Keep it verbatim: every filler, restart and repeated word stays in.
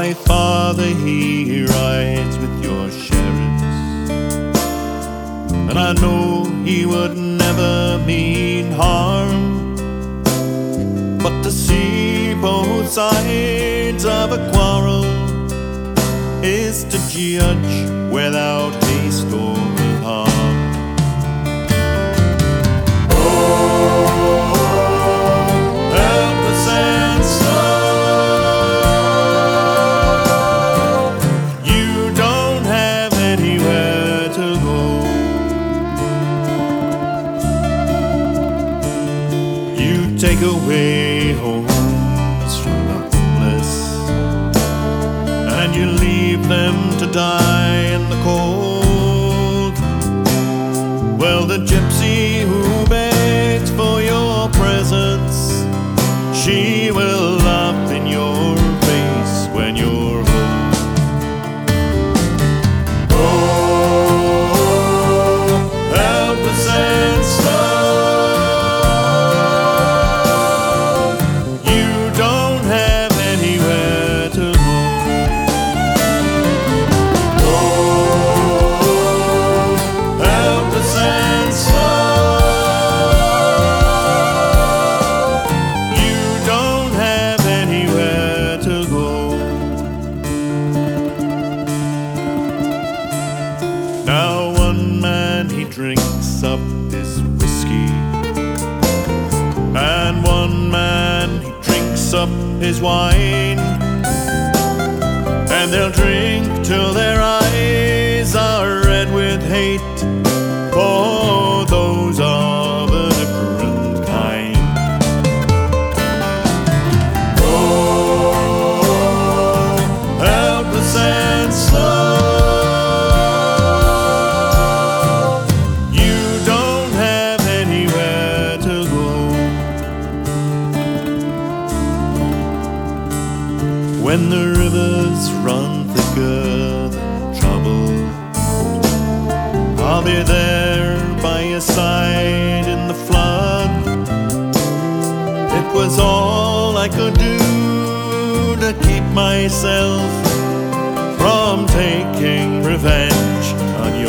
My father, he rides with your sheriffs, and I know he would never mean harm, but to see both sides of a quarrel is to judge without haste or with harm. Take away homes from the homeless, and you leave them to die in the cold. Well, the gypsy who begs for your presence, she will laugh in your face when you're home. Oh, helpless and slow, drinks up his whiskey, and one man he drinks up his wine, and they'll drink till their eyes are red with hate for those of a different kind. Oh, helpless and slow, when the rivers run thicker than trouble, I'll be there by your side in the flood. It was all I could do to keep myself from taking revenge on you.